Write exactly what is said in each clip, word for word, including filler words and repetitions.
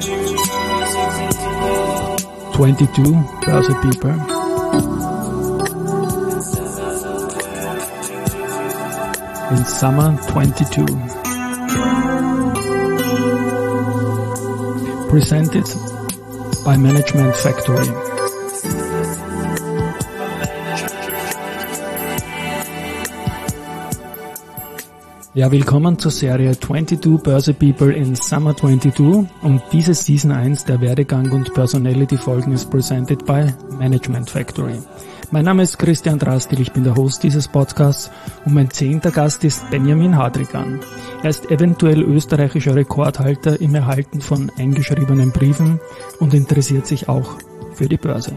twenty-two Börse People. In summer twenty-two. Presented by Management Factory. Ja, willkommen zur Serie twenty-two Börse People in Summer twenty-two und diese Season eins der Werdegang und Personality Folgen ist presented by Management Factory. Mein Name ist Christian Drastil, ich bin der Host dieses Podcasts und mein zehnter Gast ist Benjamin Hadrigan. Er ist eventuell österreichischer Rekordhalter im Erhalten von eingeschriebenen Briefen und interessiert sich auch für die Börse.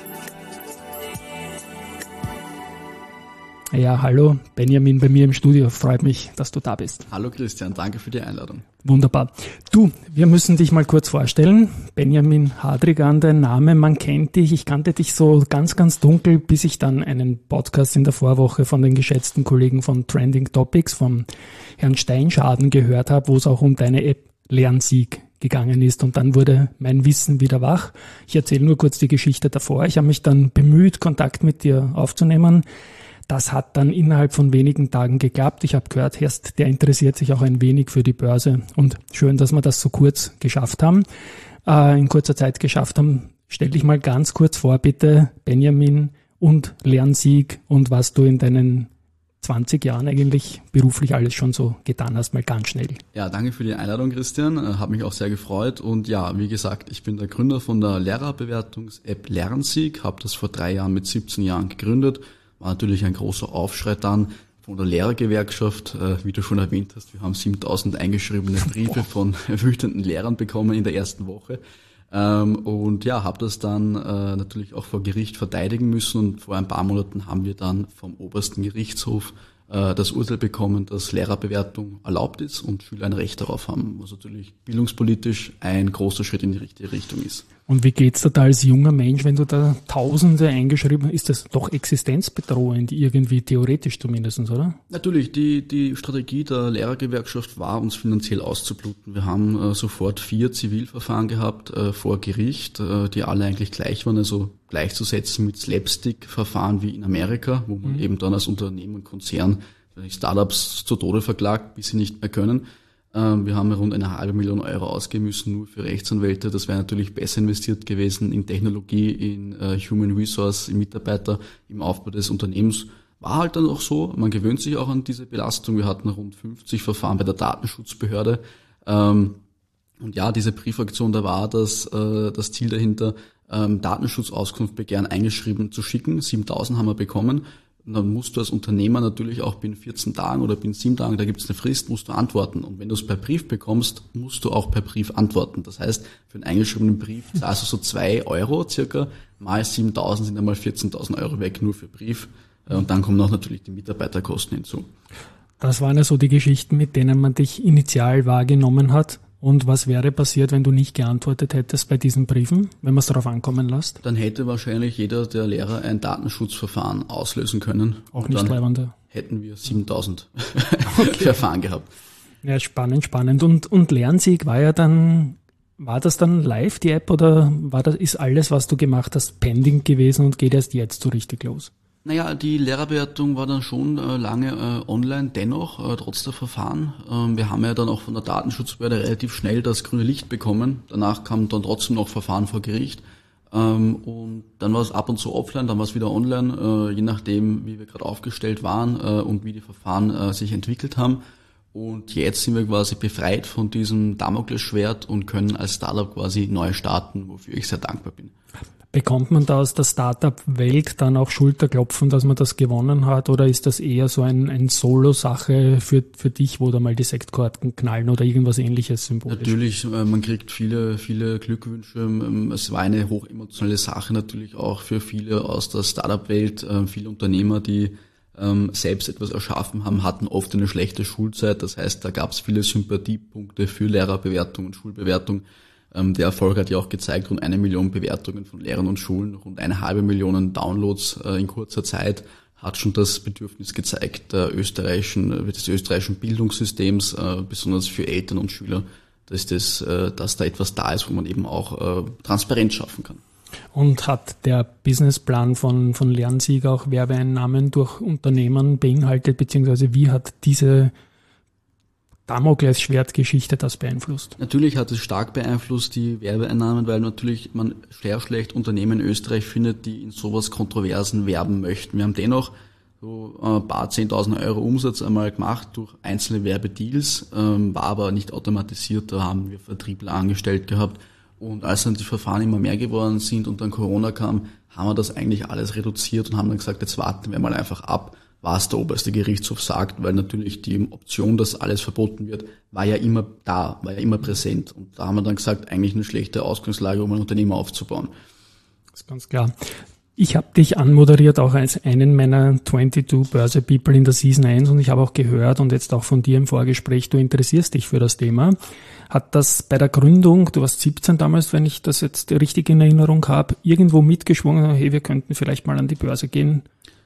Ja, hallo Benjamin bei mir im Studio. Freut mich, dass du da bist. Hallo Christian, danke für die Einladung. Wunderbar. Du, wir müssen dich mal kurz vorstellen. Benjamin Hadrigan, dein Name, man kennt dich. Ich kannte dich so ganz, ganz dunkel, bis ich dann einen Podcast in der Vorwoche von den geschätzten Kollegen von Trending Topics, vom Herrn Steinschaden gehört habe, wo es auch um deine App Lernsieg gegangen ist und dann wurde mein Wissen wieder wach. Ich erzähle nur kurz die Geschichte davor. Ich habe mich dann bemüht, Kontakt mit dir aufzunehmen. Das hat dann innerhalb von wenigen Tagen geklappt. Ich habe gehört, Herst, der interessiert sich auch ein wenig für die Börse. Und schön, dass wir das so kurz geschafft haben, äh, in kurzer Zeit geschafft haben. Stell dich mal ganz kurz vor, bitte, Benjamin und Lernsieg und was du in deinen zwanzig Jahren eigentlich beruflich alles schon so getan hast, mal ganz schnell. Ja, danke für die Einladung, Christian. Hat mich auch sehr gefreut. Und ja, wie gesagt, ich bin der Gründer von der Lehrerbewertungs-App Lernsieg, habe das vor drei Jahren mit siebzehn Jahren gegründet. War natürlich ein großer Aufschrei dann von der Lehrergewerkschaft. Äh, wie du schon erwähnt hast, wir haben siebentausend eingeschriebene Briefe von wütenden Lehrern bekommen in der ersten Woche. Ähm, und ja, habe das dann äh, natürlich auch vor Gericht verteidigen müssen. Und vor ein paar Monaten haben wir dann vom obersten Gerichtshof äh, das Urteil bekommen, dass Lehrerbewertung erlaubt ist und Schüler ein Recht darauf haben, was natürlich bildungspolitisch ein großer Schritt in die richtige Richtung ist. Und wie geht's dir da als junger Mensch, wenn du da Tausende eingeschrieben hast? Ist das doch existenzbedrohend, irgendwie theoretisch zumindest, oder? Natürlich, die die Strategie der Lehrergewerkschaft war, uns finanziell auszubluten. Wir haben äh, sofort vier Zivilverfahren gehabt äh, vor Gericht, äh, die alle eigentlich gleich waren, also gleichzusetzen mit Slapstick-Verfahren wie in Amerika, wo man mhm. eben dann als Unternehmen und Konzern Startups zu Tode verklagt, bis sie nicht mehr können. Wir haben rund eine halbe Million Euro ausgeben müssen, nur für Rechtsanwälte. Das wäre natürlich besser investiert gewesen in Technologie, in uh, Human Resource, in Mitarbeiter, im Aufbau des Unternehmens. War halt dann auch so, man gewöhnt sich auch an diese Belastung. Wir hatten rund fünfzig Verfahren bei der Datenschutzbehörde. Und ja, diese Briefaktion, da war das, das Ziel dahinter, Datenschutzauskunftbegehren eingeschrieben zu schicken. siebentausend haben wir bekommen. Und dann musst du als Unternehmer natürlich auch binnen vierzehn Tagen oder binnen sieben Tagen, da gibt es eine Frist, musst du antworten. Und wenn du es per Brief bekommst, musst du auch per Brief antworten. Das heißt, für einen eingeschriebenen Brief zahlst du so zwei Euro circa, mal siebentausend sind einmal vierzehntausend Euro weg, nur für Brief. Und dann kommen auch natürlich die Mitarbeiterkosten hinzu. Das waren ja so die Geschichten, mit denen man dich initial wahrgenommen hat. Und was wäre passiert, wenn du nicht geantwortet hättest bei diesen Briefen, wenn man es darauf ankommen lässt? Dann hätte wahrscheinlich jeder der Lehrer ein Datenschutzverfahren auslösen können. Auch nicht leibender. Hätten wir siebentausend okay. Verfahren gehabt. Ja, spannend, spannend. Und, und Lernsieg war ja dann, war das dann live, die App, oder war das, ist alles, was du gemacht hast, pending gewesen und geht erst jetzt so richtig los? Naja, die Lehrerbewertung war dann schon äh, lange äh, online, dennoch, äh, trotz der Verfahren. Ähm, wir haben ja dann auch von der Datenschutzbehörde relativ schnell das grüne Licht bekommen. Danach kam dann trotzdem noch Verfahren vor Gericht. Ähm, und dann war es ab und zu offline, dann war es wieder online, äh, je nachdem, wie wir gerade aufgestellt waren äh, und wie die Verfahren äh, sich entwickelt haben. Und jetzt sind wir quasi befreit von diesem Damoklesschwert und können als Startup quasi neu starten, wofür ich sehr dankbar bin. Bekommt man da aus der Startup-Welt dann auch Schulterklopfen, dass man das gewonnen hat, oder ist das eher so ein, ein Solo-Sache für, für dich, wo da mal die Sektkorken knallen oder irgendwas ähnliches symbolisch? Natürlich, man kriegt viele, viele Glückwünsche. Es war eine hochemotionale Sache natürlich auch für viele aus der Startup-Welt. Viele Unternehmer, die selbst etwas erschaffen haben, hatten oft eine schlechte Schulzeit. Das heißt, da gab es viele Sympathiepunkte für Lehrerbewertung und Schulbewertung. Der Erfolg hat ja auch gezeigt, rund eine Million Bewertungen von Lehrern und Schulen, rund eine halbe Million Downloads in kurzer Zeit, hat schon das Bedürfnis gezeigt, der österreichischen, des österreichischen Bildungssystems, besonders für Eltern und Schüler, dass, das, äh, dass da etwas da ist, wo man eben auch äh, Transparenz schaffen kann. Und hat der Businessplan von, von Lernsieg auch Werbeeinnahmen durch Unternehmen beinhaltet, beziehungsweise wie hat diese Damoklesschwertgeschichte das beeinflusst? Natürlich hat es stark beeinflusst, die Werbeeinnahmen, weil natürlich man sehr schlecht Unternehmen in Österreich findet, die in sowas Kontroversen werben möchten. Wir haben dennoch so ein paar zehntausend Euro Umsatz einmal gemacht durch einzelne Werbedeals, ähm, war aber nicht automatisiert, da haben wir Vertriebler angestellt gehabt. Und als dann die Verfahren immer mehr geworden sind und dann Corona kam, haben wir das eigentlich alles reduziert und haben dann gesagt, jetzt warten wir mal einfach ab, was der oberste Gerichtshof sagt, weil natürlich die Option, dass alles verboten wird, war ja immer da, war ja immer präsent. Und da haben wir dann gesagt, eigentlich eine schlechte Ausgangslage, um ein Unternehmen aufzubauen. Das ist ganz klar. Ich habe dich anmoderiert auch als einen meiner zweiundzwanzig Börse People in der Season eins und ich habe auch gehört und jetzt auch von dir im Vorgespräch, du interessierst dich für das Thema. Hat das bei der Gründung, du warst siebzehn damals, wenn ich das jetzt richtig in Erinnerung habe, irgendwo mitgeschwungen, hey, wir könnten vielleicht mal an die Börse gehen?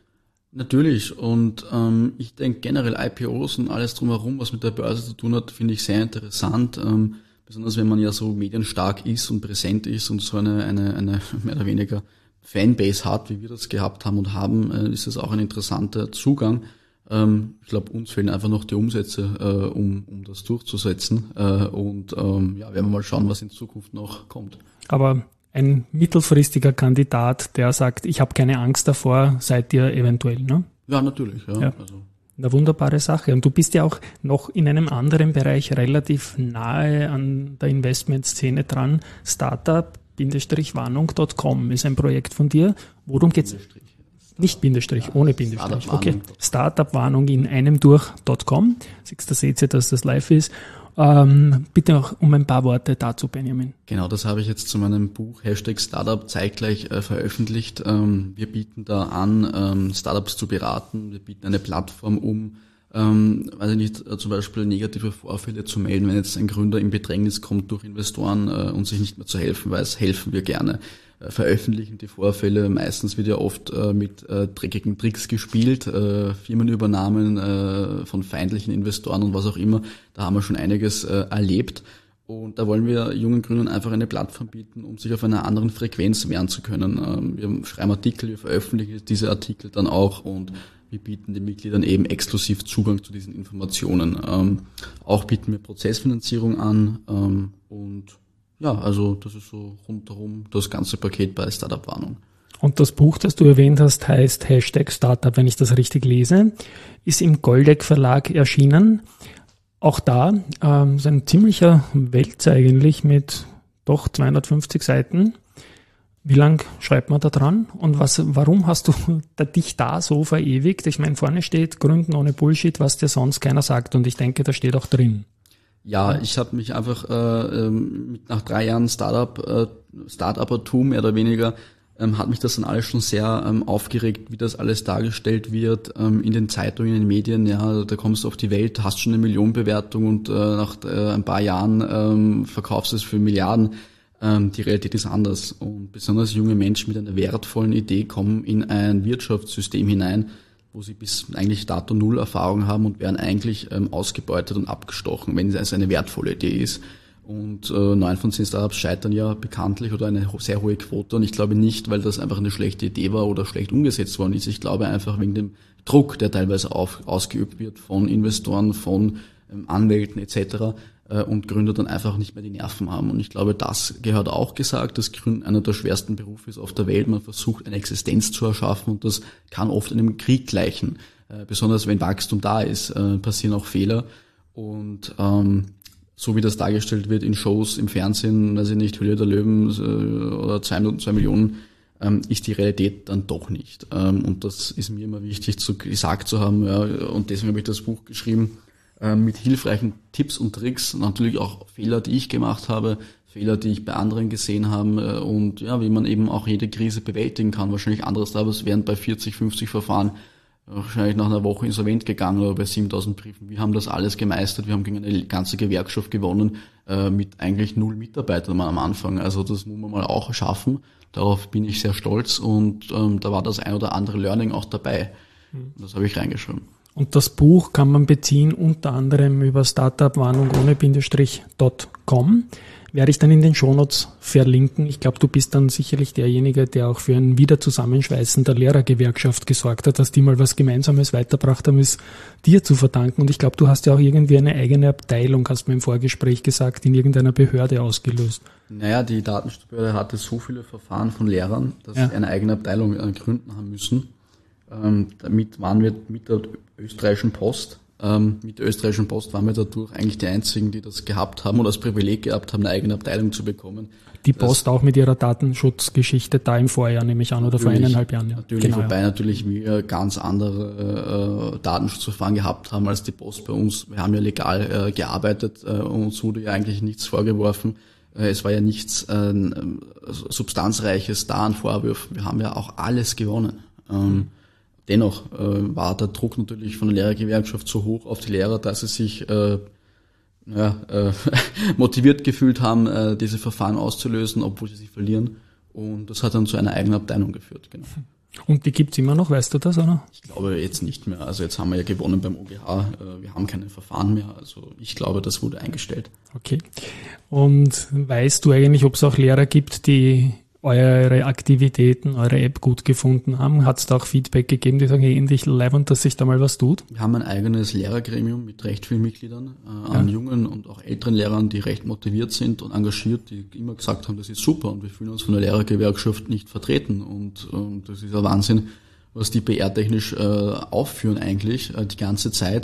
Natürlich und ähm, ich denke generell I P Os und alles drumherum, was mit der Börse zu tun hat, finde ich sehr interessant. Ähm, besonders wenn man ja so medienstark ist und präsent ist und so eine, eine, eine mehr oder weniger Fanbase hat, wie wir das gehabt haben und haben, äh, ist es auch ein interessanter Zugang. Ähm, ich glaube, uns fehlen einfach noch die Umsätze, äh, um, um das durchzusetzen. Äh, und ähm, ja, werden wir mal schauen, was in Zukunft noch kommt. Aber ein mittelfristiger Kandidat, der sagt, ich habe keine Angst davor, seid ihr eventuell, ne? Ja, natürlich. Ja. Ja. Also. Eine wunderbare Sache. Und du bist ja auch noch in einem anderen Bereich relativ nahe an der Investmentszene dran. Startup Warnung Punkt com ist ein Projekt von dir. Worum geht's? Bindestrich. Nicht Bindestrich, Ja, ohne Bindestrich. Startup Okay. Startup-Warnung in einem durch Punkt com. Siehst, da seht ihr, dass das live ist. Ähm, bitte auch um ein paar Worte dazu, Benjamin. Genau, das habe ich jetzt zu meinem Buch Hashtag Startup zeitgleich äh, veröffentlicht. Ähm, wir bieten da an, ähm, Startups zu beraten. Wir bieten eine Plattform, um ähm, weiß ich nicht, äh, zum Beispiel negative Vorfälle zu melden, wenn jetzt ein Gründer in Bedrängnis kommt durch Investoren äh, und sich nicht mehr zu helfen weiß, helfen wir gerne. Äh, veröffentlichen die Vorfälle. Meistens wird ja oft äh, mit äh, dreckigen Tricks gespielt, äh, Firmenübernahmen äh, von feindlichen Investoren und was auch immer. Da haben wir schon einiges äh, erlebt. Und da wollen wir jungen Gründern einfach eine Plattform bieten, um sich auf einer anderen Frequenz wehren zu können. Ähm, wir schreiben Artikel, wir veröffentlichen diese Artikel dann auch und wir bieten den Mitgliedern eben exklusiv Zugang zu diesen Informationen. Ähm, auch bieten wir Prozessfinanzierung an ähm, und ja, also das ist so rundherum das ganze Paket bei Startup Warnung. Und das Buch, das du erwähnt hast, heißt Hashtag Startup, wenn ich das richtig lese, ist im Goldeck Verlag erschienen. Auch da ähm, ist ein ziemlicher Wälzer eigentlich mit doch zweihundertfünfzig Seiten. Wie lang schreibt man da dran und was, warum hast du da, dich da so verewigt? Ich meine, vorne steht Gründen ohne Bullshit, was dir sonst keiner sagt und ich denke, da steht auch drin. Ja, ich habe mich einfach äh, mit, nach drei Jahren Startup, äh, Start-Uppertum mehr oder weniger, ähm, hat mich das dann alles schon sehr ähm, aufgeregt, wie das alles dargestellt wird ähm, in den Zeitungen, in den Medien. Ja, da kommst du auf die Welt, hast schon eine Millionenbewertung und äh, nach äh, ein paar Jahren ähm, verkaufst du es für Milliarden. Ähm, die Realität ist anders und besonders junge Menschen mit einer wertvollen Idee kommen in ein Wirtschaftssystem hinein, wo sie bis eigentlich dato null Erfahrung haben und werden eigentlich ähm, ausgebeutet und abgestochen, wenn es eine wertvolle Idee ist. Und äh, neun von zehn Startups scheitern ja bekanntlich oder eine ho- sehr hohe Quote. Und ich glaube nicht, weil das einfach eine schlechte Idee war oder schlecht umgesetzt worden ist. Ich glaube einfach wegen dem Druck, der teilweise auf, ausgeübt wird von Investoren, von ähm, Anwälten et cetera äh, und Gründer dann einfach nicht mehr die Nerven haben. Und ich glaube, das gehört auch gesagt, dass Gründen einer der schwersten Berufe ist auf der Welt. Man versucht, eine Existenz zu erschaffen und das kann oft einem Krieg gleichen. Äh, besonders wenn Wachstum da ist, äh, passieren auch Fehler. Und ähm, so wie das dargestellt wird in Shows, im Fernsehen, weiß ich nicht, Höhle der Löwen äh, oder zwei Minuten, zwei Millionen, ähm, ist die Realität dann doch nicht. Ähm, und das ist mir immer wichtig zu gesagt zu haben. Ja, und deswegen habe ich das Buch geschrieben äh, mit hilfreichen Tipps und Tricks. Natürlich auch Fehler, die ich gemacht habe, Fehler, die ich bei anderen gesehen habe äh, und ja, wie man eben auch jede Krise bewältigen kann. Wahrscheinlich andere Startups wären bei vierzig, fünfzig Verfahren wahrscheinlich nach einer Woche insolvent gegangen oder bei siebentausend Briefen. Wir haben das alles gemeistert. Wir haben gegen eine ganze Gewerkschaft gewonnen äh, mit eigentlich null Mitarbeitern am Anfang. Also das muss man mal auch schaffen. Darauf bin ich sehr stolz und ähm, da war das ein oder andere Learning auch dabei. Mhm. Das habe ich reingeschrieben. Und das Buch kann man beziehen unter anderem über startupwarnung ohne Bindestrich .com. Werde ich dann in den Shownotes verlinken. Ich glaube, du bist dann sicherlich derjenige, der auch für ein Wiederzusammenschweißen der Lehrergewerkschaft gesorgt hat, dass die mal was Gemeinsames weitergebracht haben, ist dir zu verdanken. Und ich glaube, du hast ja auch irgendwie eine eigene Abteilung, hast du mir im Vorgespräch gesagt, in irgendeiner Behörde ausgelöst. Naja, die Datenschutzbehörde hatte so viele Verfahren von Lehrern, dass ja. sie eine eigene Abteilung äh, gründen haben müssen. Ähm, damit waren wir mit der österreichischen Post Ähm, mit der österreichischen Post waren wir dadurch eigentlich die einzigen, die das gehabt haben oder das Privileg gehabt haben, eine eigene Abteilung zu bekommen. Die Post das, auch mit ihrer Datenschutzgeschichte da im Vorjahr, nehme ich an, oder vor eineinhalb Jahren. Ja. Natürlich, genau, wobei ja. natürlich wir ganz andere äh, Datenschutzverfahren gehabt haben als die Post bei uns. Wir haben ja legal äh, gearbeitet, äh, uns wurde ja eigentlich nichts vorgeworfen. Äh, es war ja nichts äh, Substanzreiches da an Vorwürfen. Wir haben ja auch alles gewonnen. Ähm, mhm. Dennoch äh, war der Druck natürlich von der Lehrergewerkschaft so hoch auf die Lehrer, dass sie sich äh, ja, äh, motiviert gefühlt haben, äh, diese Verfahren auszulösen, obwohl sie sich verlieren. Und das hat dann zu einer eigenen Abteilung geführt. Genau. Und die gibt's immer noch, weißt du das, oder? Ich glaube jetzt nicht mehr. Also jetzt haben wir ja gewonnen beim O G H. Äh, wir haben keine Verfahren mehr. Also ich glaube, das wurde eingestellt. Okay. Und weißt du eigentlich, ob es auch Lehrer gibt, die eure Aktivitäten, eure App gut gefunden haben? Hat es da auch Feedback gegeben, die sagen, hey, endlich leibend, dass sich da mal was tut? Wir haben ein eigenes Lehrergremium mit recht vielen Mitgliedern, äh, an ja. jungen und auch älteren Lehrern, die recht motiviert sind und engagiert, die immer gesagt haben, das ist super und wir fühlen uns von der Lehrergewerkschaft nicht vertreten und äh, das ist ein Wahnsinn, was die P R-technisch äh, aufführen eigentlich äh, die ganze Zeit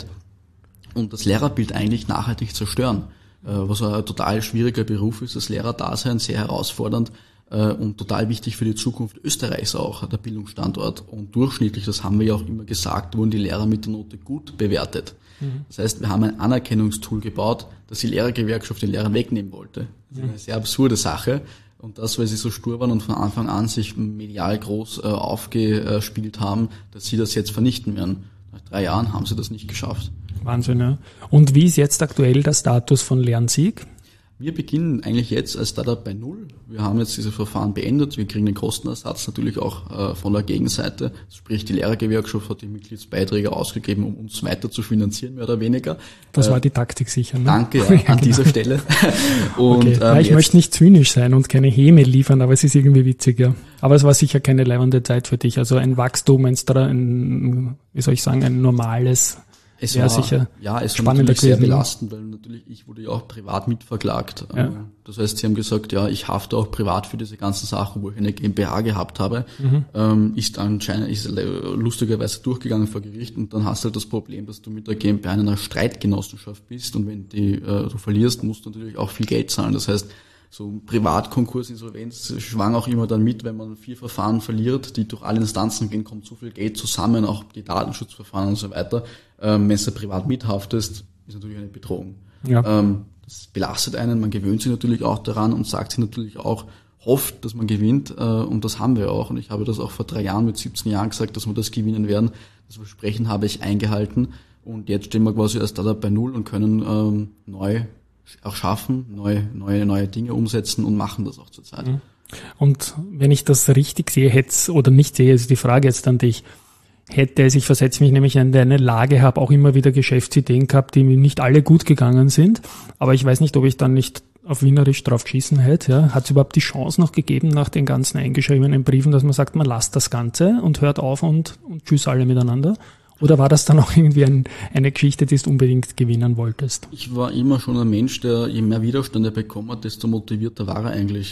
und das Lehrerbild eigentlich nachhaltig zerstören, äh, was ein total schwieriger Beruf ist, das Lehrerdasein, sehr herausfordernd, und total wichtig für die Zukunft Österreichs auch, der Bildungsstandort. Und durchschnittlich, das haben wir ja auch immer gesagt, wurden die Lehrer mit der Note gut bewertet. Mhm. Das heißt, wir haben ein Anerkennungstool gebaut, das die Lehrergewerkschaft den Lehrern wegnehmen wollte. Das ist eine sehr absurde Sache. Und das, weil sie so stur waren und von Anfang an sich medial groß äh, aufgespielt haben, dass sie das jetzt vernichten werden. Nach drei Jahren haben sie das nicht geschafft. Wahnsinn, ja. Und wie ist jetzt aktuell der Status von Lernsieg? Wir beginnen eigentlich jetzt als Startup bei Null. Wir haben jetzt diese Verfahren beendet. Wir kriegen den Kostenersatz natürlich auch äh, von der Gegenseite. Sprich, die Lehrergewerkschaft hat die Mitgliedsbeiträge ausgegeben, um uns weiter zu finanzieren, mehr oder weniger. Das äh, war die Taktik sicher, ne? Danke, ja, an genau. dieser Stelle. Und, okay. ja, ich ähm, möchte nicht zynisch sein und keine Häme liefern, aber es ist irgendwie witzig, ja. Aber es war sicher keine leibende Zeit für dich. Also ein Wachstum, ein, ein wie soll ich sagen, ein normales... Es ja, war sicher ja, es war natürlich sehr belastend, weil natürlich ich wurde ja auch privat mitverklagt. Ja. Das heißt, sie haben gesagt, ja, ich hafte auch privat für diese ganzen Sachen, wo ich eine GmbH gehabt habe. Mhm. Ähm, ist anscheinend ist lustigerweise durchgegangen vor Gericht und dann hast du halt das Problem, dass du mit der GmbH in einer Streitgenossenschaft bist und wenn die äh, du verlierst, musst du natürlich auch viel Geld zahlen. Das heißt, so Privatkonkurs, Insolvenz schwang auch immer dann mit, wenn man vier Verfahren verliert, die durch alle Instanzen gehen, kommt so viel Geld zusammen, auch die Datenschutzverfahren und so weiter. Ähm, wenn du privat mithaftest, ist natürlich eine Bedrohung. Ja. Ähm, das belastet einen, man gewöhnt sich natürlich auch daran und sagt sich natürlich auch, hofft, dass man gewinnt, äh, und das haben wir auch. Und ich habe das auch vor drei Jahren mit siebzehn Jahren gesagt, dass wir das gewinnen werden. Das Versprechen habe ich eingehalten und jetzt stehen wir quasi als Startup bei Null und können ähm, neu auch schaffen, neue, neue, neue Dinge umsetzen und machen das auch zurzeit. Und wenn ich das richtig sehe, hätte oder nicht sehe, ist die Frage jetzt an dich, hätte es, ich versetze mich nämlich in eine Lage, habe auch immer wieder Geschäftsideen gehabt, die mir nicht alle gut gegangen sind, aber ich weiß nicht, ob ich dann nicht auf Wienerisch drauf geschissen hätte. Ja. Hat es überhaupt die Chance noch gegeben, nach den ganzen eingeschriebenen Briefen, dass man sagt, man lasst das Ganze und hört auf und, und tschüss alle miteinander? Oder war das dann auch irgendwie ein, eine Geschichte, die du unbedingt gewinnen wolltest? Ich war immer schon ein Mensch, der je mehr Widerstand er bekommen hat, desto motivierter war er eigentlich.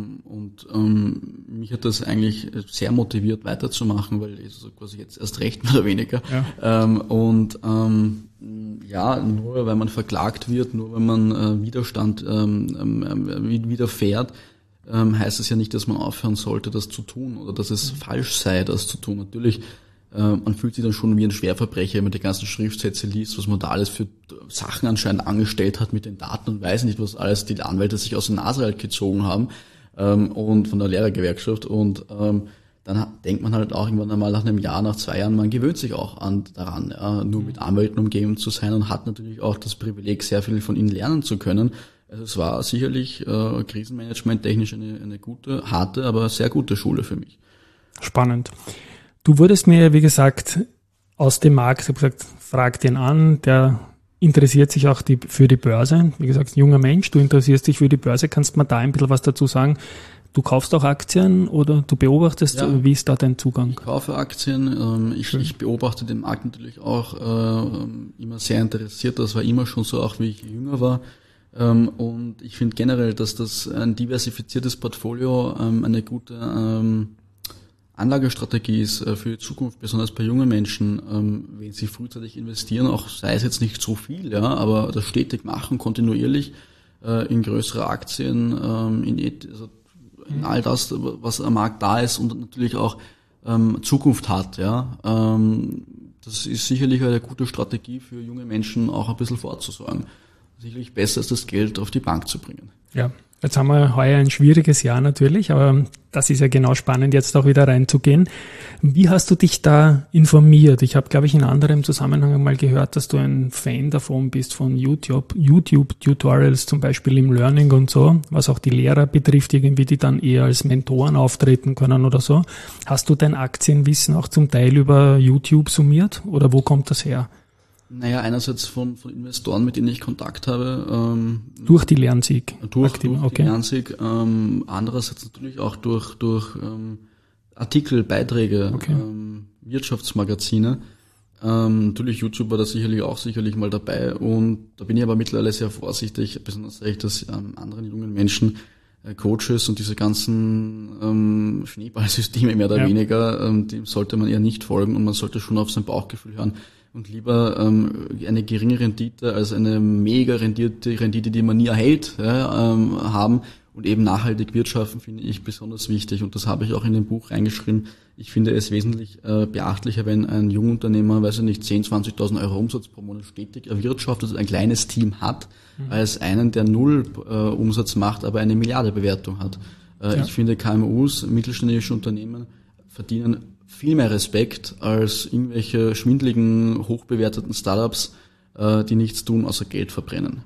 Und ähm, mich hat das eigentlich sehr motiviert weiterzumachen, weil es quasi jetzt erst recht mehr oder weniger. Ja. Ähm, und ähm, ja, nur weil man verklagt wird, nur weil man äh, Widerstand ähm, ähm, widerfährt, ähm, heißt es ja nicht, dass man aufhören sollte, das zu tun oder dass es mhm. falsch sei, das zu tun. Natürlich, man fühlt sich dann schon wie ein Schwerverbrecher, wenn man die ganzen Schriftsätze liest, was man da alles für Sachen anscheinend angestellt hat mit den Daten und weiß nicht, was alles die Anwälte sich aus der Nase halt gezogen haben, und von der Lehrergewerkschaft. Und ähm, dann denkt man halt auch irgendwann einmal nach einem Jahr, nach zwei Jahren, man gewöhnt sich auch an daran, ja, nur mit Anwälten umgeben zu sein und hat natürlich auch das Privileg, sehr viel von ihnen lernen zu können. Also es war sicherlich äh, Krisenmanagement technisch eine, eine gute, harte, aber sehr gute Schule für mich. Spannend. Du wurdest mir, wie gesagt, aus dem Markt. Ich habe gesagt, frag den an, der interessiert sich auch die, für die Börse. Wie gesagt, junger Mensch, du interessierst dich für die Börse. Kannst du mir da ein bisschen was dazu sagen? Du kaufst auch Aktien oder du beobachtest, ja. Wie ist da dein Zugang? Ich kaufe Aktien, ähm, ich, ich beobachte den Markt natürlich auch äh, immer sehr interessiert. Das war immer schon so, auch wie ich jünger war. Ähm, und ich finde generell, dass das ein diversifiziertes Portfolio ähm, eine gute ähm, Anlagestrategie ist äh, für die Zukunft, besonders bei jungen Menschen, ähm, wenn sie frühzeitig investieren, auch sei es jetzt nicht so viel, ja, aber das stetig machen, kontinuierlich äh, in größere Aktien, ähm, in, also in all das, was am Markt da ist und natürlich auch ähm, Zukunft hat, ja. Ähm, das ist sicherlich eine gute Strategie für junge Menschen, auch ein bisschen vorzusorgen. Sicherlich besser ist, das Geld auf die Bank zu bringen. Ja, jetzt haben wir heuer ein schwieriges Jahr natürlich, aber das ist ja genau spannend, jetzt auch wieder reinzugehen. Wie hast du dich da informiert? Ich habe, glaube ich, in anderem Zusammenhang mal gehört, dass du ein Fan davon bist, von YouTube, YouTube-Tutorials zum Beispiel im Learning und so, was auch die Lehrer betrifft, irgendwie, die dann eher als Mentoren auftreten können oder so. Hast du dein Aktienwissen auch zum Teil über YouTube summiert oder wo kommt das her? Naja, einerseits von, von Investoren, mit denen ich Kontakt habe. Ähm, durch die Lernsieg? Durch, durch okay. die Lernsieg. Ähm, andererseits natürlich auch durch, durch ähm, Artikel, Beiträge, okay. ähm, Wirtschaftsmagazine. Ähm, natürlich YouTube war da sicherlich auch sicherlich mal dabei. Und da bin ich aber mittlerweile sehr vorsichtig, besonders sage ich das ähm, anderen jungen Menschen, äh, Coaches und diese ganzen ähm, Schneeballsysteme mehr oder ja. weniger, ähm, dem sollte man eher nicht folgen und man sollte schon auf sein Bauchgefühl hören. Und lieber ähm, eine geringe Rendite als eine mega Rendite, Rendite, die man nie erhält, ja, ähm, haben und eben nachhaltig wirtschaften, finde ich besonders wichtig. Und das habe ich auch in dem Buch reingeschrieben. Ich finde es wesentlich äh, beachtlicher, wenn ein Jungunternehmer, weiß ich nicht, zehntausend, zwanzigtausend Euro Umsatz pro Monat stetig erwirtschaftet und ein kleines Team hat, mhm. als einen, der null äh, Umsatz macht, aber eine Milliarde Bewertung hat. Äh, ja. Ich finde, K M Us, mittelständische Unternehmen, verdienen viel mehr Respekt als irgendwelche schwindeligen, hochbewerteten Startups, äh, die nichts tun, außer Geld verbrennen.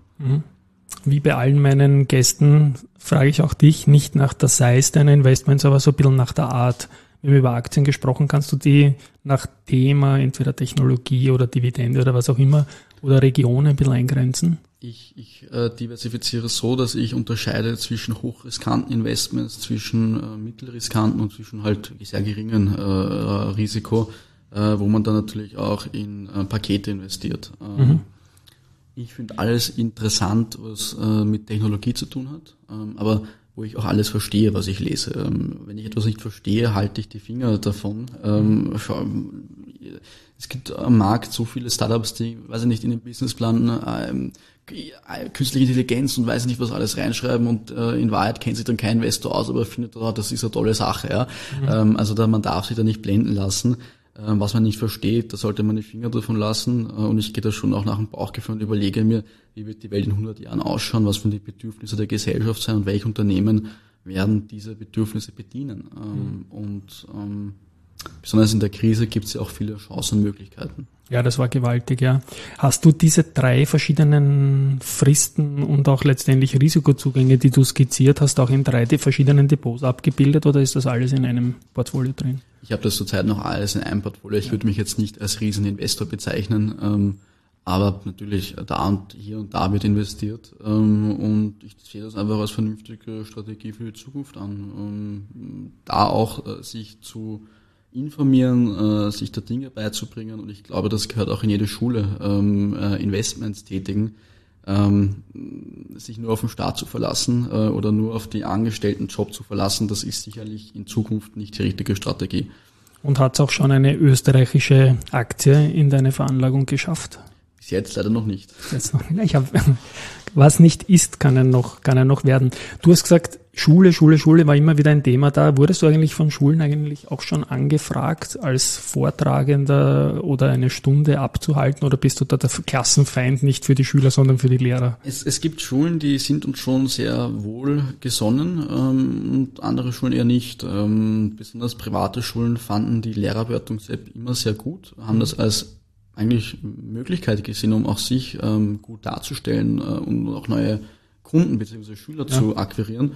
Wie bei allen meinen Gästen frage ich auch dich nicht nach der Size deiner Investments, aber so ein bisschen nach der Art. Wir haben über Aktien gesprochen, kannst du die nach Thema, entweder Technologie oder Dividende oder was auch immer, oder Region ein bisschen eingrenzen? Ich, ich äh, diversifiziere so, dass ich unterscheide zwischen hochriskanten Investments, zwischen äh, mittelriskanten und zwischen halt sehr geringen äh, Risiko, äh, wo man dann natürlich auch in äh, Pakete investiert. Ähm, mhm. Ich finde alles interessant, was äh, mit Technologie zu tun hat, ähm, aber wo ich auch alles verstehe, was ich lese. Ähm, wenn ich etwas nicht verstehe, halte ich die Finger davon. Ähm, schau, es gibt am Markt so viele Startups, die, weiß ich nicht, in den Businessplan ähm, künstliche Intelligenz und weiß ich nicht, was alles reinschreiben und äh, in Wahrheit kennt sich dann kein Investor aus, aber findet, oh, das ist eine tolle Sache. Ja. Mhm. Ähm, also da, man darf sich da nicht blenden lassen. Ähm, was man nicht versteht, da sollte man die Finger davon lassen. Äh, und ich gehe da schon auch nach dem Bauchgefühl und überlege mir, wie wird die Welt in hundert Jahren ausschauen, was für die Bedürfnisse der Gesellschaft sein und welche Unternehmen werden diese Bedürfnisse bedienen. Ähm, mhm. Und ähm, besonders in der Krise gibt es ja auch viele Chancen und Möglichkeiten. Ja, das war gewaltig, ja. Hast du diese drei verschiedenen Fristen und auch letztendlich Risikozugänge, die du skizziert hast, auch in drei verschiedenen Depots abgebildet oder ist das alles in einem Portfolio drin? Ich habe das zurzeit noch alles in einem Portfolio. Ich ja. würde mich jetzt nicht als Rieseninvestor bezeichnen, ähm, aber natürlich da und hier und da wird investiert ähm, und ich sehe das einfach als vernünftige Strategie für die Zukunft an. Ähm, da auch äh, sich zu informieren, äh, sich da Dinge beizubringen und ich glaube, das gehört auch in jede Schule, ähm, äh, Investments tätigen, ähm, sich nur auf den Staat zu verlassen äh, oder nur auf die Angestelltenjob zu verlassen, das ist sicherlich in Zukunft nicht die richtige Strategie. Und hat es auch schon eine österreichische Aktie in deine Veranlagung geschafft? Bis jetzt leider noch nicht. Jetzt noch nicht. Ich hab, was nicht ist, kann er noch, kann er noch werden. Du hast gesagt, Schule, Schule, Schule war immer wieder ein Thema da. Wurdest du eigentlich von Schulen eigentlich auch schon angefragt, als Vortragender oder eine Stunde abzuhalten oder bist du da der Klassenfeind nicht für die Schüler, sondern für die Lehrer? Es, es gibt Schulen, die sind uns schon sehr wohlgesonnen ähm, und andere Schulen eher nicht. Ähm, besonders private Schulen fanden die Lehrerbewertungs-App immer sehr gut, haben das als eigentlich Möglichkeit gesehen, um auch sich ähm, gut darzustellen äh, und auch neue Kunden bzw. Schüler ja. zu akquirieren.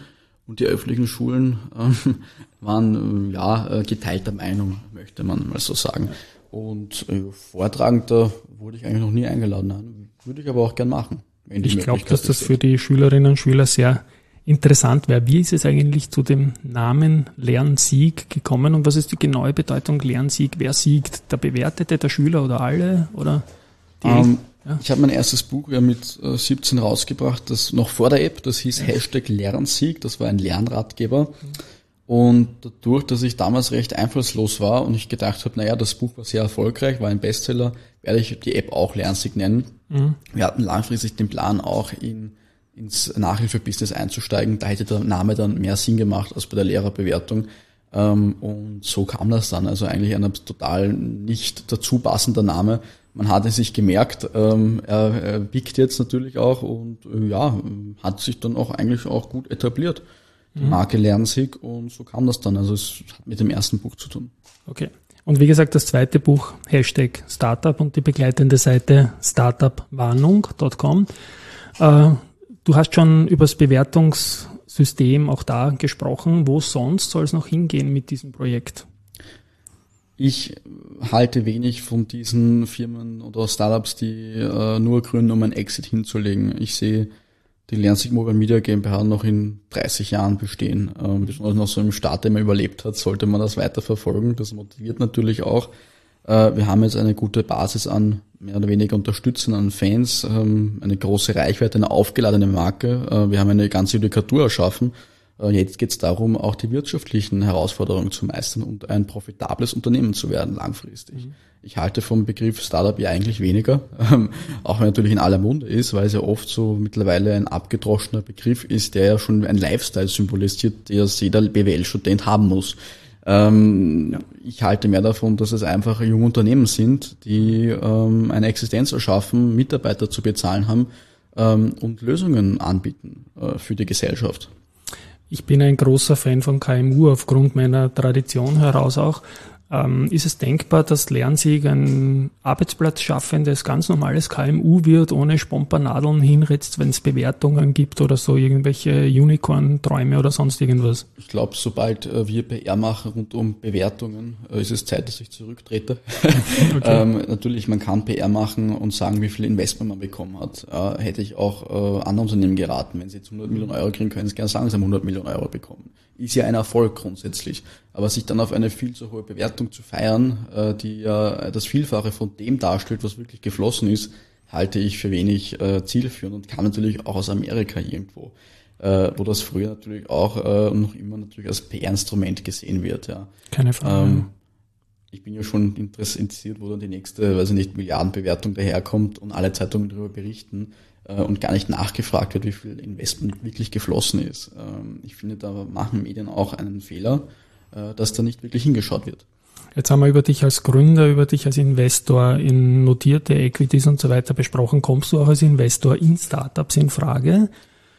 Und die öffentlichen Schulen ähm, waren ja geteilter Meinung, möchte man mal so sagen. Und äh, Vortragender wurde ich eigentlich noch nie eingeladen. Würde ich aber auch gern machen. Wenn die ich glaube, dass das besteht. für die Schülerinnen und Schüler sehr interessant wäre. Wie ist es eigentlich zu dem Namen Lernsieg gekommen und was ist die genaue Bedeutung Lernsieg? Wer siegt? Der Bewertete, der Schüler oder alle? Oder die ähm, ja? Ich habe mein erstes Buch ja mit äh, siebzehn rausgebracht, das noch vor der App, das hieß ja. Hashtag Lernsieg, das war ein Lernratgeber. Mhm. Und dadurch, dass ich damals recht einfallslos war und ich gedacht habe, naja, das Buch war sehr erfolgreich, war ein Bestseller, werde ich die App auch Lernsieg nennen. Mhm. Wir hatten langfristig den Plan, auch in ins Nachhilfebusiness einzusteigen. Da hätte der Name dann mehr Sinn gemacht als bei der Lehrerbewertung. Und so kam das dann. Also eigentlich ein total nicht dazu passender Name. Man hatte sich gemerkt, er biegt jetzt natürlich auch und ja, hat sich dann auch eigentlich auch gut etabliert. Die Marke Lernsieg und so kam das dann. Also es hat mit dem ersten Buch zu tun. Okay. Und wie gesagt, das zweite Buch, Hashtag Startup und die begleitende Seite startupwarnung punkt com. Äh, Du hast schon über das Bewertungssystem auch da gesprochen. Wo sonst soll es noch hingehen mit diesem Projekt? Ich halte wenig von diesen Firmen oder Startups, die äh, nur gründen, um einen Exit hinzulegen. Ich sehe die Lernsieg Mobile Media GmbH noch in dreißig Jahren bestehen. Ähm, besonders noch so im Start, den man überlebt hat, sollte man das weiter verfolgen. Das motiviert natürlich auch. Äh, wir haben jetzt eine gute Basis an mehr oder weniger Unterstützern, an Fans, ähm, eine große Reichweite, eine aufgeladene Marke. Äh, wir haben eine ganze Judikatur erschaffen. Äh, jetzt geht es darum, auch die wirtschaftlichen Herausforderungen zu meistern und ein profitables Unternehmen zu werden langfristig. Mhm. Ich halte vom Begriff Startup ja eigentlich weniger, ähm, auch wenn natürlich in aller Munde ist, weil es ja oft so mittlerweile ein abgedroschener Begriff ist, der ja schon ein Lifestyle symbolisiert, der jeder B W L-Student haben muss. Ähm, ja. Ich halte mehr davon, dass es einfach junge Unternehmen sind, die ähm, eine Existenz erschaffen, Mitarbeiter zu bezahlen haben ähm, und Lösungen anbieten äh, für die Gesellschaft. Ich bin ein großer Fan von K M U aufgrund meiner Tradition heraus auch. Ähm, ist es denkbar, dass Lernsieg ein arbeitsplatzschaffendes, ganz normales K M U wird, ohne Spompernadeln hinritzt, wenn es Bewertungen gibt oder so irgendwelche Unicorn-Träume oder sonst irgendwas? Ich glaube, sobald äh, wir P R machen rund um Bewertungen, äh, ist es Zeit, dass ich zurücktrete. Okay. ähm, natürlich, man kann P R machen und sagen, wie viel Investment man bekommen hat. Äh, hätte ich auch äh, anderen Unternehmen geraten. Wenn sie jetzt hundert Millionen Euro kriegen, können sie gerne sagen, sie haben hundert Millionen Euro bekommen. Ist ja ein Erfolg grundsätzlich. Aber sich dann auf eine viel zu hohe Bewertung zu feiern, äh, die ja das Vielfache von dem darstellt, was wirklich geflossen ist, halte ich für wenig äh, zielführend und kam natürlich auch aus Amerika irgendwo, äh, wo das früher natürlich auch äh, und noch immer natürlich als P R-Instrument gesehen wird. Ja. Keine Frage. Ähm, ich bin ja schon interessiert, wo dann die nächste, weiß ich nicht, Milliardenbewertung daherkommt und alle Zeitungen darüber berichten äh, und gar nicht nachgefragt wird, wie viel Investment wirklich geflossen ist. Ähm, ich finde, da machen Medien auch einen Fehler, äh, dass da nicht wirklich hingeschaut wird. Jetzt haben wir über dich als Gründer, über dich als Investor in notierte Equities und so weiter besprochen. Kommst du auch als Investor in Startups in Frage?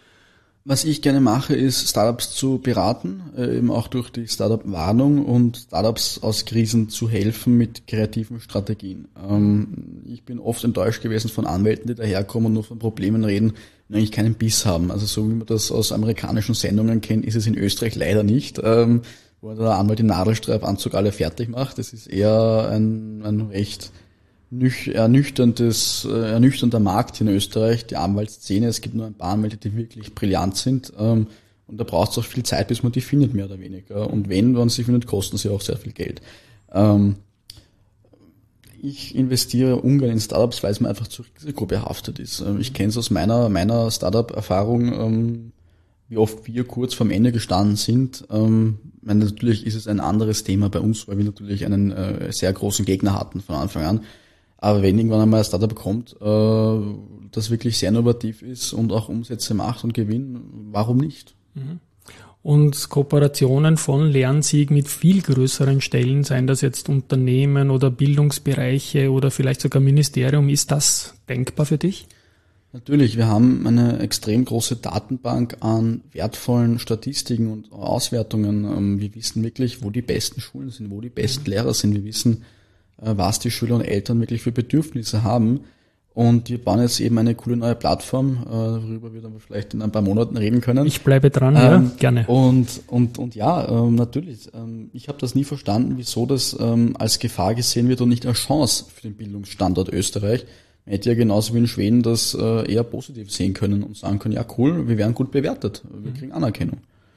Was ich gerne mache, ist Startups zu beraten, äh, eben auch durch die Startup-Warnung und Startups aus Krisen zu helfen mit kreativen Strategien. Ähm, ich bin oft enttäuscht gewesen von Anwälten, die daherkommen und nur von Problemen reden und eigentlich keinen Biss haben. Also so wie man das aus amerikanischen Sendungen kennt, ist es in Österreich leider nicht, ähm, wo der Anwalt im Nadelstreifanzug alle fertig macht. Das ist eher ein, ein recht nüch, ernüchterndes, äh, ernüchternder Markt in Österreich, die Anwaltsszene. Es gibt nur ein paar Anwälte, die wirklich brillant sind. Ähm, und da braucht es auch viel Zeit, bis man die findet, mehr oder weniger. Und wenn man sie findet, kosten sie auch sehr viel Geld. Ähm, ich investiere ungern in Startups, weil es mir einfach zu risikobehaftet ist. Ähm, ich kenne es aus meiner, meiner Startup-Erfahrung, ähm, wie oft wir kurz vorm Ende gestanden sind. Ähm, meine, natürlich ist es ein anderes Thema bei uns, weil wir natürlich einen äh, sehr großen Gegner hatten von Anfang an. Aber wenn irgendwann einmal ein Startup kommt, äh, das wirklich sehr innovativ ist und auch Umsätze macht und Gewinn, warum nicht? Und Kooperationen von Lernsieg mit viel größeren Stellen, seien das jetzt Unternehmen oder Bildungsbereiche oder vielleicht sogar Ministerium, ist das denkbar für dich? Natürlich, wir haben eine extrem große Datenbank an wertvollen Statistiken und Auswertungen. Wir wissen wirklich, wo die besten Schulen sind, wo die besten Lehrer sind. Wir wissen, was die Schüler und Eltern wirklich für Bedürfnisse haben. Und die bauen jetzt eben eine coole neue Plattform, äh, worüber wir dann vielleicht in ein paar Monaten reden können. Ich bleibe dran, ähm, ja, gerne. Und und und ja, ähm, natürlich. Ähm, ich habe das nie verstanden, wieso das ähm, als Gefahr gesehen wird und nicht als Chance für den Bildungsstandort Österreich. Man hätte ja genauso wie in Schweden das äh, eher positiv sehen können und sagen können, ja cool, wir werden gut bewertet, wir kriegen Anerkennung.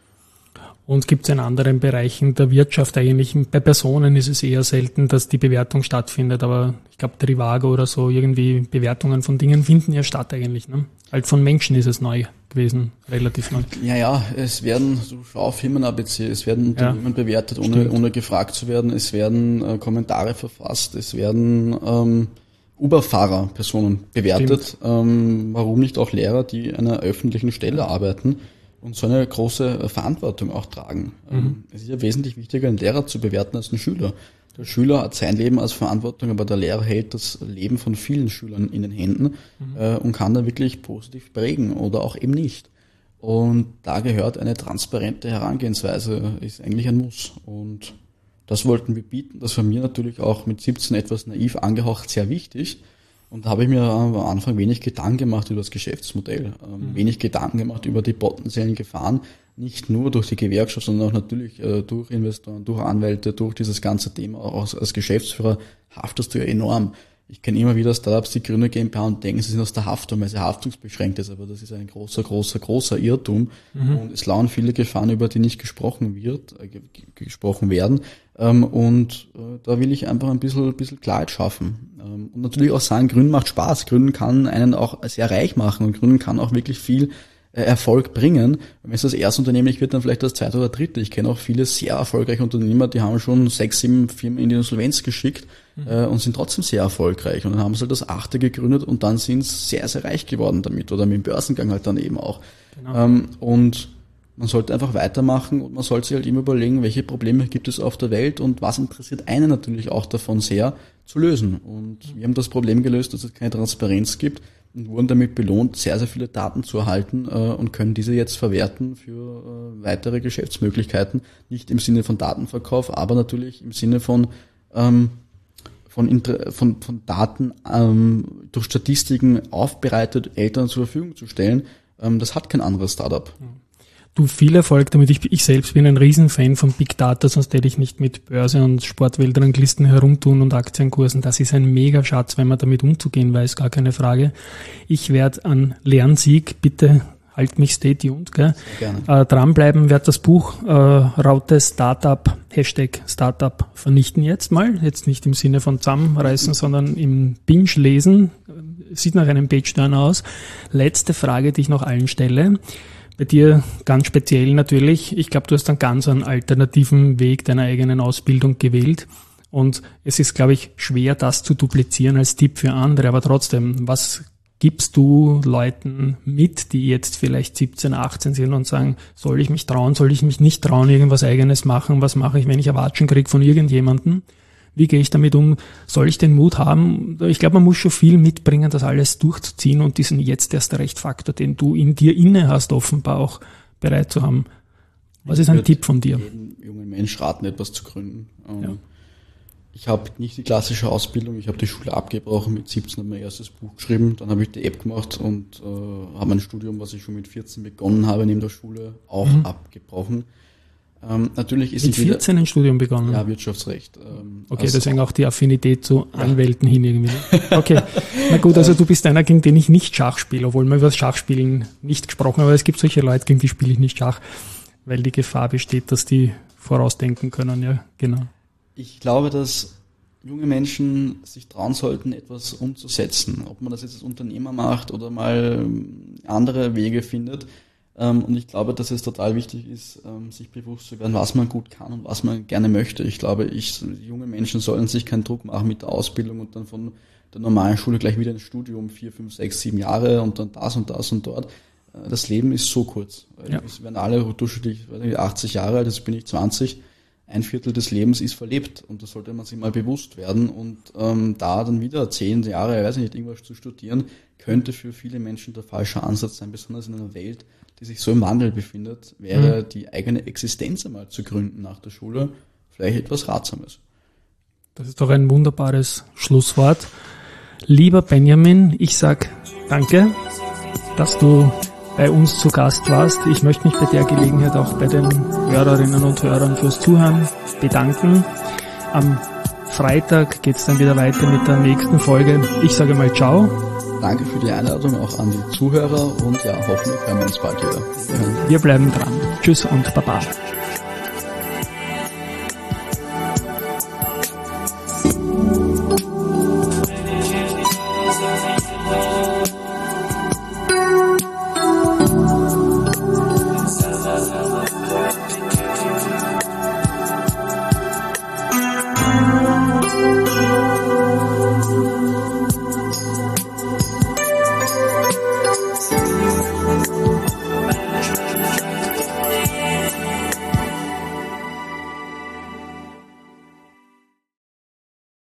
Und gibt es in anderen Bereichen der Wirtschaft eigentlich, bei Personen ist es eher selten, dass die Bewertung stattfindet, aber ich glaube Trivago oder so, irgendwie Bewertungen von Dingen finden ja statt eigentlich. Ne? Halt von Menschen ist es neu gewesen, relativ neu. Ja, ja, es werden, so schau auf Firmen-A B C, es werden Unternehmen ja, bewertet, ohne, ohne gefragt zu werden, es werden äh, Kommentare verfasst, es werden ähm, Uber-Fahrer, Personen bewertet, ähm, warum nicht auch Lehrer, die an einer öffentlichen Stelle arbeiten und so eine große Verantwortung auch tragen. Mhm. Es ist ja wesentlich wichtiger, einen Lehrer zu bewerten als einen Schüler. Der Schüler hat sein Leben als Verantwortung, aber der Lehrer hält das Leben von vielen Schülern in den Händen mhm. äh, und kann da wirklich positiv prägen oder auch eben nicht. Und da gehört eine transparente Herangehensweise, ist eigentlich ein Muss. Und das wollten wir bieten. Das war mir natürlich auch mit siebzehn etwas naiv angehaucht sehr wichtig. Und da habe ich mir am Anfang wenig Gedanken gemacht über das Geschäftsmodell, ähm, wenig Gedanken gemacht über die potenziellen Gefahren, nicht nur durch die Gewerkschaft, sondern auch natürlich äh, durch Investoren, durch Anwälte, durch dieses ganze Thema. Auch als, als Geschäftsführer haftest du ja enorm. Ich kenne immer wieder Startups, die gründen GmbH und denken, sie sind aus der Haftung, weil sie haftungsbeschränkt ist, aber das ist ein großer, großer, großer Irrtum. Mhm. Und es lauern viele Gefahren, über die nicht gesprochen wird, äh, gesprochen werden. Ähm, und äh, da will ich einfach ein bisschen, ein bisschen Klarheit schaffen. Ähm, und natürlich auch sagen, Gründen macht Spaß. Gründen kann einen auch sehr reich machen und Gründen kann auch wirklich viel äh, Erfolg bringen. Wenn es das erste Unternehmen nicht wird, dann vielleicht das zweite oder dritte. Ich kenne auch viele sehr erfolgreiche Unternehmer, die haben schon sechs, sieben Firmen in die Insolvenz geschickt mhm. äh, und sind trotzdem sehr erfolgreich. Und dann haben sie halt das achte gegründet und dann sind sie sehr, sehr reich geworden damit oder mit dem Börsengang halt dann eben auch. Genau. Ähm, und man sollte einfach weitermachen und man sollte sich halt immer überlegen, welche Probleme gibt es auf der Welt und was interessiert einen natürlich auch davon sehr zu lösen. Und wir haben das Problem gelöst, dass es keine Transparenz gibt und wurden damit belohnt, sehr, sehr viele Daten zu erhalten äh, und können diese jetzt verwerten für äh, weitere Geschäftsmöglichkeiten. Nicht im Sinne von Datenverkauf, aber natürlich im Sinne von ähm, von, von, von Daten ähm, durch Statistiken aufbereitet Eltern zur Verfügung zu stellen. Ähm, das hat kein anderes Startup. Du, viel Erfolg damit. Ich, ich selbst bin ein Riesenfan von Big Data, sonst hätte ich nicht mit Börse und Sportweltranglisten herumtun und Aktienkursen. Das ist ein Mega-Schatz, wenn man damit umzugehen weiß, gar keine Frage. Ich werde an Lernsieg, bitte halt mich stay tuned, gell? Äh, dranbleiben, werde das Buch äh, Raute Startup, Hashtag Startup vernichten jetzt mal. Jetzt nicht im Sinne von zusammenreißen, sondern im Binge lesen. Sieht nach einem Page-Turner aus. Letzte Frage, die ich noch allen stelle. Bei dir ganz speziell natürlich. Ich glaube, du hast einen ganz einen alternativen Weg deiner eigenen Ausbildung gewählt. Und es ist, glaube ich, schwer, das zu duplizieren als Tipp für andere. Aber trotzdem, was gibst du Leuten mit, die jetzt vielleicht siebzehn, achtzehn sind und sagen, soll ich mich trauen, soll ich mich nicht trauen, irgendwas Eigenes machen? Was mache ich, wenn ich Erwatschen kriege von irgendjemandem? Wie gehe ich damit um? Soll ich den Mut haben? Ich glaube, man muss schon viel mitbringen, das alles durchzuziehen und diesen jetzt erst recht Faktor, den du in dir inne hast, offenbar auch bereit zu haben. Was ist ein Tipp von dir? Jedem jungen Mensch raten, etwas zu gründen. Ja. Ich habe nicht die klassische Ausbildung, ich habe die Schule abgebrochen, mit siebzehn habe ich mein erstes Buch geschrieben, dann habe ich die App gemacht und äh, habe mein Studium, was ich schon mit vierzehn begonnen habe, neben der Schule, auch mhm. abgebrochen. Ähm, natürlich ist mit vierzehn ein Studium begonnen? Ja, Wirtschaftsrecht. Ähm, okay, also deswegen auch die Affinität zu Anwälten ja. hin irgendwie. Okay, na gut, also du bist einer, gegen den ich nicht Schach spiele, obwohl wir über das Schachspielen nicht gesprochen haben, aber es gibt solche Leute, gegen die spiele ich nicht Schach, weil die Gefahr besteht, dass die vorausdenken können, ja, genau. Ich glaube, dass junge Menschen sich trauen sollten, etwas umzusetzen, ob man das jetzt als Unternehmer macht oder mal andere Wege findet. Und ich glaube, dass es total wichtig ist, sich bewusst zu werden, was man gut kann und was man gerne möchte. Ich glaube, ich, die jungen Menschen sollen sich keinen Druck machen mit der Ausbildung und dann von der normalen Schule gleich wieder ins Studium, vier, fünf, sechs, sieben Jahre und dann das und das und dort. Das Leben ist so kurz. Ja. Es werden alle durchschnittlich achtzig Jahre alt, jetzt bin ich zwanzig. Ein Viertel des Lebens ist verlebt und da sollte man sich mal bewusst werden und ähm, da dann wieder zehn Jahre, ich weiß nicht, irgendwas zu studieren, könnte für viele Menschen der falsche Ansatz sein, besonders in einer Welt, die sich so im Wandel befindet, wäre mhm. die eigene Existenz einmal zu gründen nach der Schule vielleicht etwas Ratsames. Das ist doch ein wunderbares Schlusswort. Lieber Benjamin, ich sag danke, dass du bei uns zu Gast warst. Ich möchte mich bei der Gelegenheit auch bei den Hörerinnen und Hörern fürs Zuhören bedanken. Am Freitag geht's dann wieder weiter mit der nächsten Folge. Ich sage mal ciao. Danke für die Einladung auch an die Zuhörer und ja, hoffentlich hören wir uns bald wieder. Wir bleiben dran. Tschüss und Baba.